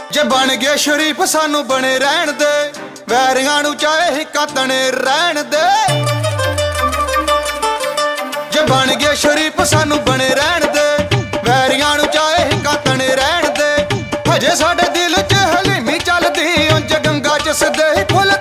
ਜੇ ਬਣ ਗਏ ਸ਼ਰੀਫ ਸਾਨੂੰ ਬਣੇ ਰਹਿਣ ਦੇ, ਵੈਰੀਆਂ ਨੂੰ ਚਾਹੇ ਹਿੱਕਾਂ ਤਣੇ ਰਹਿਣ ਦੇ। ਜੇ ਬਣ ਗਏ ਸ਼ਰੀਫ ਸਾਨੂੰ ਬਣੇ ਰਹਿਣ ਦੇ, ਵੈਰੀਆਂ ਨੂੰ ਚਾਹੇ ਹਿੱਕਾਂ ਤਣੇ ਰਹਿਣ ਦੇ। ਹਜੇ ਸਾਡੇ ਦਿਲ 'ਚ ਹਲੀਮੀ ਚੱਲਦੀ, ਉਂਝ ਗੰਗਾ 'ਚ ਸਿੱਧੇ ਹੀ ਫੁੱਲ